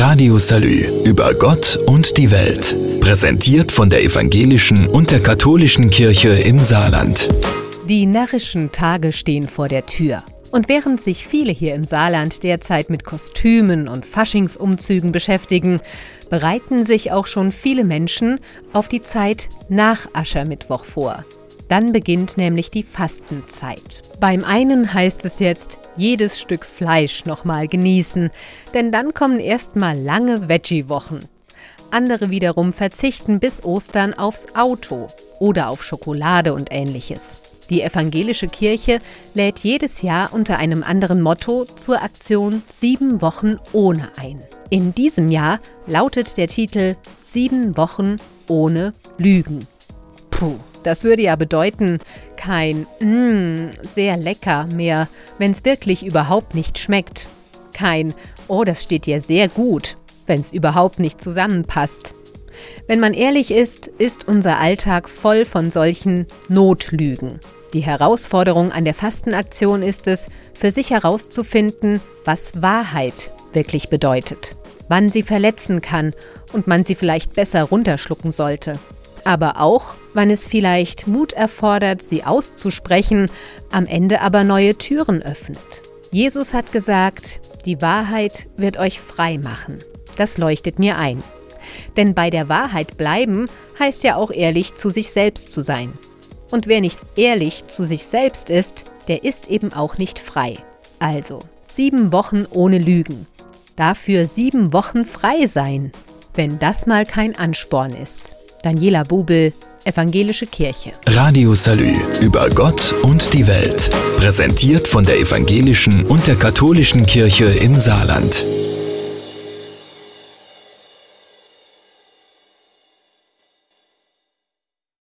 Radio Salü über Gott und die Welt. Präsentiert von der evangelischen und der katholischen Kirche im Saarland. Die närrischen Tage stehen vor der Tür. Und während sich viele hier im Saarland derzeit mit Kostümen und Faschingsumzügen beschäftigen, bereiten sich auch schon viele Menschen auf die Zeit nach Aschermittwoch vor. Dann beginnt nämlich die Fastenzeit. Beim einen heißt es jetzt, jedes Stück Fleisch nochmal genießen, denn dann kommen erstmal lange Veggie-Wochen. Andere wiederum verzichten bis Ostern aufs Auto oder auf Schokolade und Ähnliches. Die evangelische Kirche lädt jedes Jahr unter einem anderen Motto zur Aktion 7 Wochen ohne ein. In diesem Jahr lautet der Titel 7 Wochen ohne Lügen. Puh, das würde ja bedeuten, kein sehr lecker mehr, wenn es wirklich überhaupt nicht schmeckt. Kein das steht dir sehr gut, wenn es überhaupt nicht zusammenpasst. Wenn man ehrlich ist, ist unser Alltag voll von solchen Notlügen. Die Herausforderung an der Fastenaktion ist es, für sich herauszufinden, was Wahrheit wirklich bedeutet, wann sie verletzen kann und man sie vielleicht besser runterschlucken sollte. Aber auch, wann es vielleicht Mut erfordert, sie auszusprechen, am Ende aber neue Türen öffnet. Jesus hat gesagt, die Wahrheit wird euch frei machen. Das leuchtet mir ein. Denn bei der Wahrheit bleiben heißt ja auch ehrlich zu sich selbst zu sein. Und wer nicht ehrlich zu sich selbst ist, der ist eben auch nicht frei. Also 7 Wochen ohne Lügen. Dafür 7 Wochen frei sein, wenn das mal kein Ansporn ist. Daniela Bubel, Evangelische Kirche. Radio Salü über Gott und die Welt. Präsentiert von der evangelischen und der katholischen Kirche im Saarland.